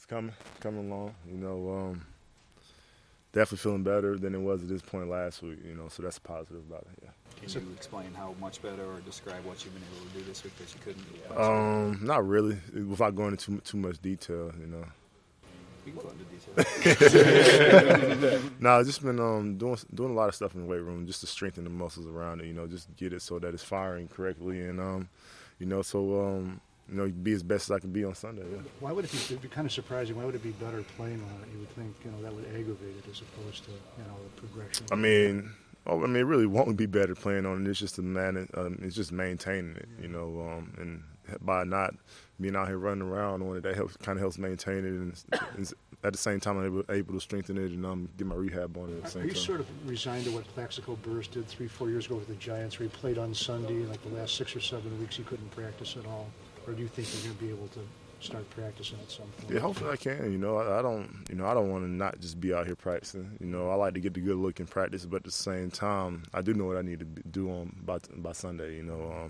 coming along. Definitely feeling better than it was at this point last week. So that's positive about it. Yeah. Can you explain how much better, or describe what you've been able to do this week that you couldn't? Not really, without going into too much detail. You can go into detail. No, I've just been doing a lot of stuff in the weight room just to strengthen the muscles around it. Just get it so that it's firing correctly, and be as best as I can be on Sunday. Yeah. Why would it be kind of surprising? Why would it be better playing on it? You would think that would aggravate it as opposed to the progression. It really won't be better playing on it. It's just it's just maintaining it. And by not being out here running around on it, that helps maintain it, and at the same time I'm able to strengthen it and get my rehab on it at the same time. Are you sort of resigned to what Plaxico Burress did 3-4 years ago with the Giants, where he played on Sunday, like the last 6 or 7 weeks he couldn't practice at all? Or do you think you're going to be able to start practicing at some point? Yeah, hopefully I can. I don't want to not just be out here practicing. I like to get the good look in practice, but at the same time, I do know what I need to do by Sunday.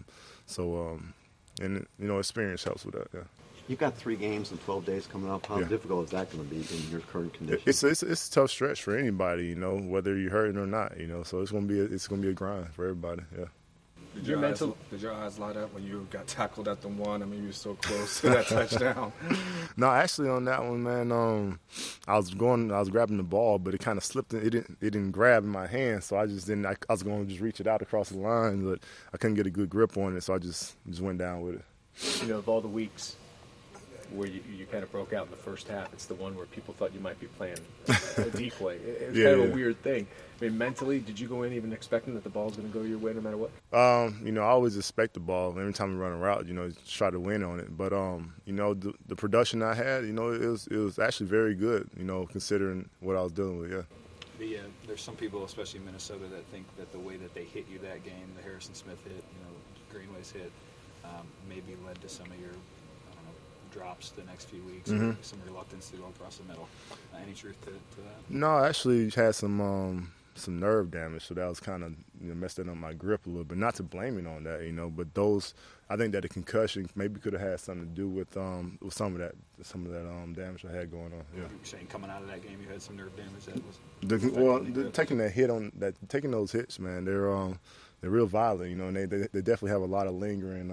Experience helps with that. Yeah. You've got 3 games in 12 days coming up. How difficult is that going to be in your current condition? It's a tough stretch for anybody. Whether you're hurting or not. So it's going to be a grind for everybody. Yeah. Did your eyes light up when you got tackled at the 1? You were so close to that touchdown. No, actually on that one, man, I was grabbing the ball, but it kind of slipped. It didn't grab in my hand, so I just didn't. I was going to just reach it out across the line, but I couldn't get a good grip on it, so I just went down with it. Of all the weeks where you kind of broke out in the first half, it's the one where people thought you might be playing a decoy. It's kind of a weird thing. Mentally, did you go in even expecting that the ball's going to go your way no matter what? I always expect the ball. Every time we run a route, try to win on it. But, the production I had, it was actually very good, considering what I was dealing with, yeah. There's some people, especially in Minnesota, that think that the way that they hit you that game, the Harrison Smith hit, Greenway's hit, maybe led to some of your drops the next few weeks, or some reluctance to go across the middle. Any truth to that? No, I actually had some nerve damage, so that was kind of messed up my grip a little bit. Not to blame it on that, but I think that the concussion maybe could have had something to do with some of that damage I had going on. Yeah. You're saying coming out of that game, you had some nerve damage. Taking those hits, man, they're real violent, and they definitely have a lot of lingering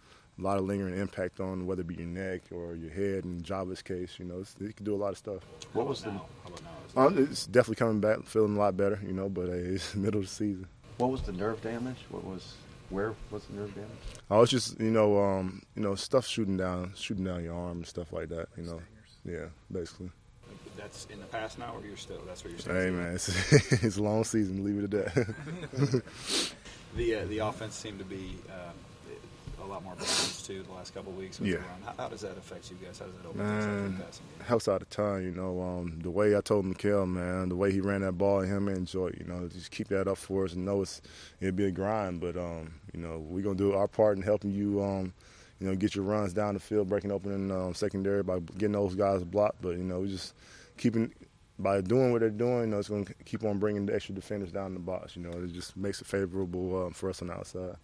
impact on whether it be your neck or your head. In Java's case, it can do a lot of stuff. What was How about now? It's definitely coming back, feeling a lot better, but it's middle of the season. What was the nerve damage? Where was the nerve damage? Oh, it's just stuff shooting down your arm and stuff like that. Yeah, basically. That's in the past now, or that's where you're still? Hey man, it's a long season. Leave it at that. The offense seemed to be a lot more balanced too the last couple of weeks. How does that affect you guys? How does that open things up for the passing game? Helps out a ton. The way I told Mikael, man, the way he ran that ball, him and Joy, just keep that up for us and know it'll be a grind. But we're gonna do our part in helping you. Get your runs down the field, breaking open in secondary by getting those guys blocked. But we just by doing what they're doing, it's going to keep on bringing the extra defenders down the box. It just makes it favorable for us on the outside.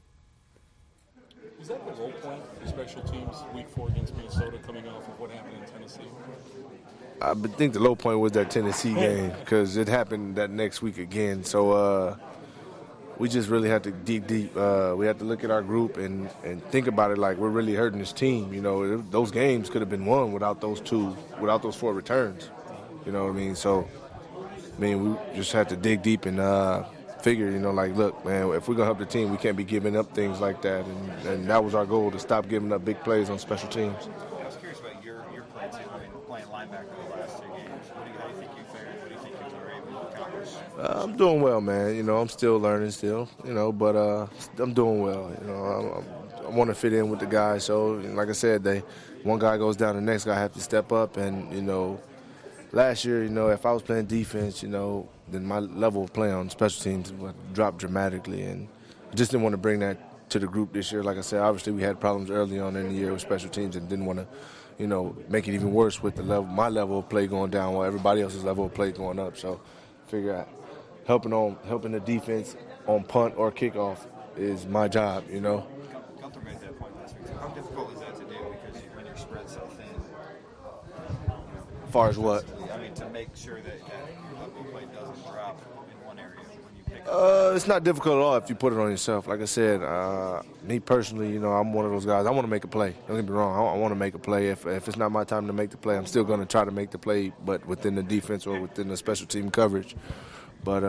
Was that the low point for special teams week 4 against Minnesota, coming off of what happened in Tennessee? I think the low point was that Tennessee game because it happened that next week again. So we just really had to dig deep. We had to look at our group and think about it like we're really hurting this team. Those games could have been won without those 4 returns. You know what I mean? So, we just had to dig deep and figure, look, man, if we're going to help the team, we can't be giving up things like that. And that was our goal, to stop giving up big plays on special teams. I was curious about your play, too. Playing linebacker the last 2 games. How do you think you fared? What do you think you were able to accomplish? I'm doing well, man. I'm still learning but I'm doing well. I want to fit in with the guys. So, like I said, one guy goes down, the next guy has to step up. And, last year, if I was playing defense, then my level of play on special teams would drop dramatically. And I just didn't want to bring that to the group this year. Like I said, obviously we had problems early on in the year with special teams and didn't want to, make it even worse with my level of play going down while everybody else's level of play going up. So figure out helping the defense on punt or kickoff is my job, Gunther made that point last week. How difficult is that to do? Because when you're spread so thin, As far as what? I mean, to make sure that level of play doesn't drop in one area when you pick up. It's not difficult at all if you put it on yourself. Like I said, me personally, I'm one of those guys. I want to make a play. Don't get me wrong. I want to make a play. If it's not my time to make the play, I'm still going to try to make the play, but within the defense or within the special team coverage. But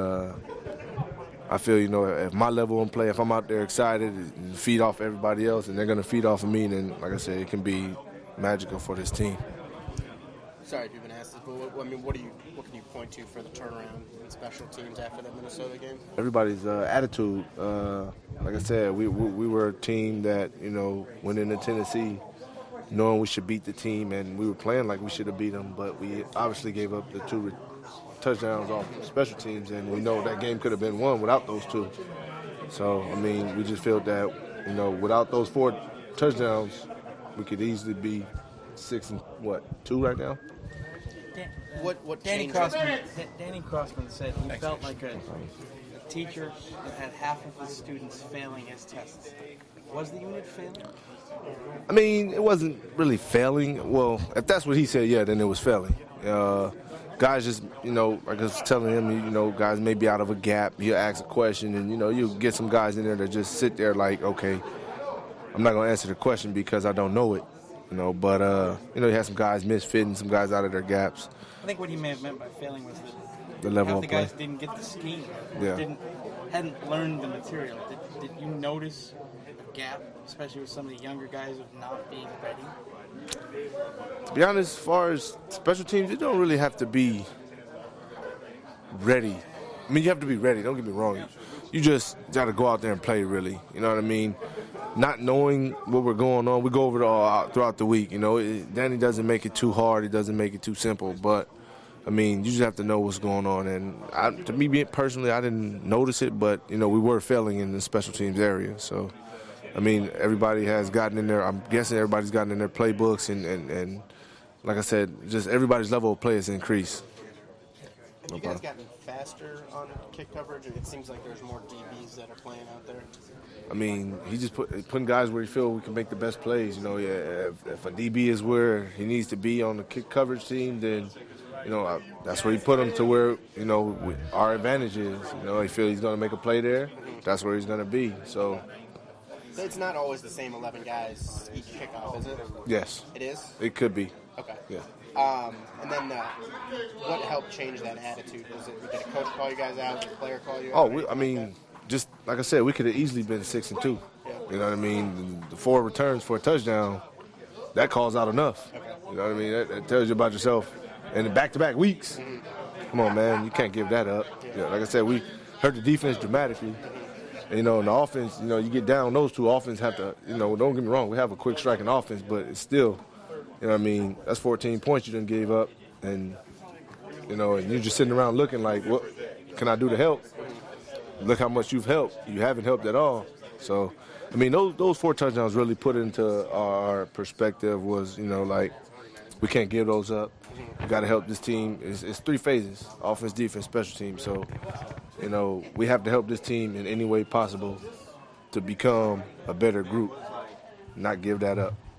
I feel, if my level of play, if I'm out there excited and feed off everybody else and they're going to feed off of me, then, like I said, it can be magical for this team. Sorry if you've been asked this, but what can you point to for the turnaround in special teams after that Minnesota game? Everybody's attitude. Like I said, we were a team that, went into Tennessee knowing we should beat the team, and we were playing like we should have beat them, but we obviously gave up the 2 touchdowns off special teams, and we know that game could have been won without those 2. So, we just felt that, without those 4 touchdowns, we could easily be 6-2 right now. What Danny Crossman said he felt like a teacher that had half of his students failing his tests. Was the unit failing? It wasn't really failing. Well, if that's what he said, yeah, then it was failing. Guys just, like I was telling him, guys may be out of a gap. You ask a question, and, you get some guys in there that just sit there like, okay, I'm not going to answer the question because I don't know it. But you had some guys misfitting, some guys out of their gaps. I think what he may have meant by failing was that the level half of the guys play. didn't get the scheme, Yeah. hadn't learned the material. Did you notice a gap, especially with some of the younger guys of not being ready? To be honest, as far as special teams, you don't really have to be ready. You have to be ready. Don't get me wrong. You just got to go out there and play, really. You know what I mean? Not knowing what we're going on, we go over it all throughout the week. Danny doesn't make it too hard. He doesn't make it too simple. But, you just have to know what's going on. And to me, personally, I didn't notice it, but, we were failing in the special teams area. So, everybody has gotten in there. I'm guessing everybody's gotten in their playbooks. And like I said, just everybody's level of play has increased. Have you guys gotten faster on kick coverage? It seems like there's more DBs that are playing out there. He just putting guys where he feels we can make the best plays. If a DB is where he needs to be on the kick coverage team, then, that's where he put him to where, our advantage is. He feels he's going to make a play there. That's where he's going to be. So it's not always the same 11 guys each kickoff, is it? Yes. It is? It could be. Okay. Yeah. And then what helped change that attitude? Did a coach call you guys out? Did a player call you out? Just like I said, we could have easily been 6-2. Yeah. You know what I mean? The 4 returns for a touchdown, that calls out enough. Okay. You know what I mean? That tells you about yourself. And the back-to-back weeks, come on, man, you can't give that up. Yeah, like I said, we hurt the defense dramatically. And, in the offense, you get down those 2 offense have to, don't get me wrong, we have a quick striking offense, but it's still, that's 14 points you done gave up. And, and you're just sitting around looking like, what can I do to help? Look how much you've helped. You haven't helped at all. So, those 4 touchdowns really put into our perspective was, we can't give those up. We got to help this team. It's 3 phases: offense, defense, special teams. So, we have to help this team in any way possible to become a better group, not give that up.